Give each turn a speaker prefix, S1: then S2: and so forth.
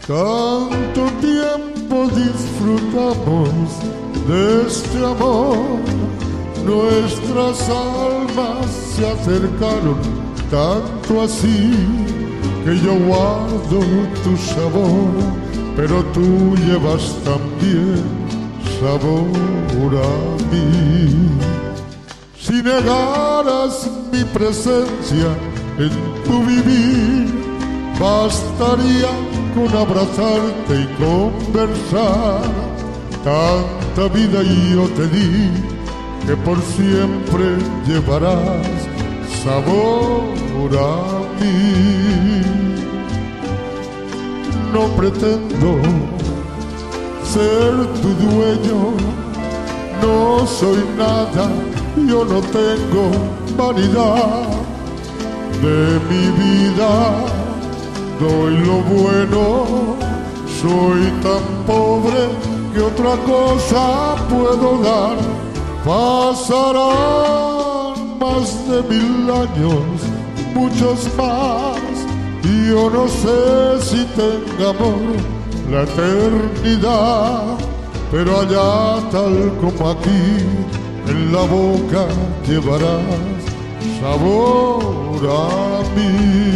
S1: Tanto tiempo disfrutamos de este amor, nuestras almas se acercaron tanto así que yo guardo tu sabor, pero tú llevas también sabor a mí. Si negaras mi presencia en tu vivir, bastaría con abrazarte y conversar. Tanta vida yo te di que por siempre llevarás sabor a mí. No pretendo ser tu dueño, no soy nada, yo no tengo vanidad. De mi vida doy lo bueno, soy tan pobre que otra cosa puedo dar. Pasarán más de 1000 años, muchos más, y yo no sé si tengamos la eternidad, pero allá tal como aquí, en la boca llevarás sabor a mí.